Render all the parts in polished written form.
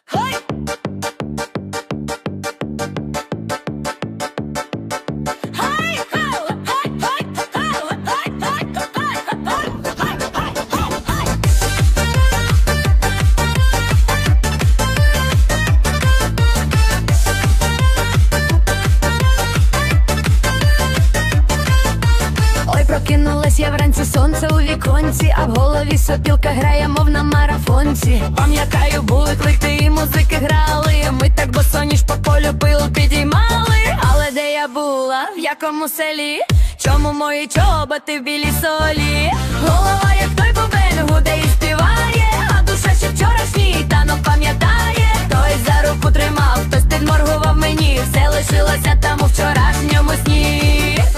Прокинулась я вранці, сонце у віконці, а в голові сопілка грає, мов на марафонці. Пам'ятаю, були клики і музики грали, ми так босоніж по полю пил підіймали. Але де я була, в якому селі? Чому мої чоботи в білій солі? Голова як той бубен гуде і співає, а душа ще вчорашній танок пам'ятає. Хтось за руку тримав, хтось підморгував мені, все лишилося там у вчорашньому сні.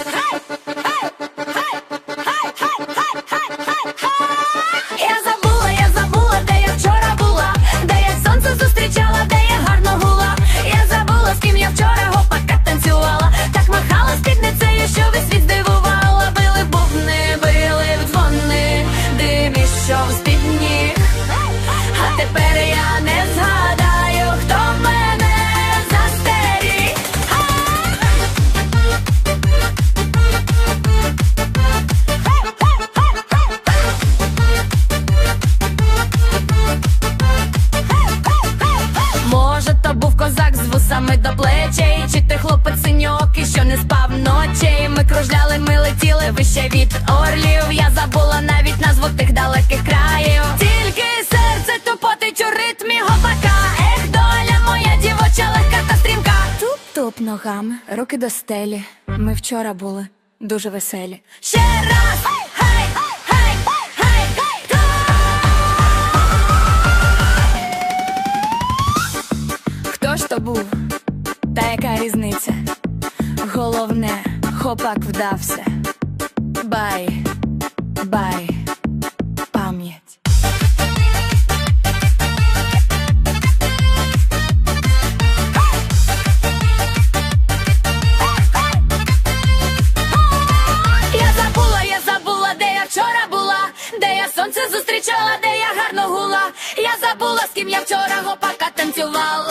Я забула, де я вчора була, де я сонце зустрічала, де я гарно гула. Я забула, з ким я вчора гопака танцювала, так махала спідницею, що весь світ здивувала. Били бубни, били в дзвони, дим ішов з-під ніг. А тепер я не згадаю, хто мене застеріг. Може, то був козак з вусами до плечей, чи ти хлопець синьокий, що не спав ночей. Ми кружляли, ми летіли вище від орлів, я забула навіть назву тих далеких країв. Тільки серце тупотить у ритмі гопака, ех, доля моя дівоча, легка та стрімка. Туп-туп ногами, руки до стелі, ми вчора були дуже веселі. Ще раз! Хей, хей, хей, хей, хто ж то був? Та яка різниця? Головне, хопак вдався. Бай, бай, пам'ять. Я забула, де я вчора була, де я сонце зустрічала, де я гарно гула. Я забула, з ким я вчора гопака танцювала.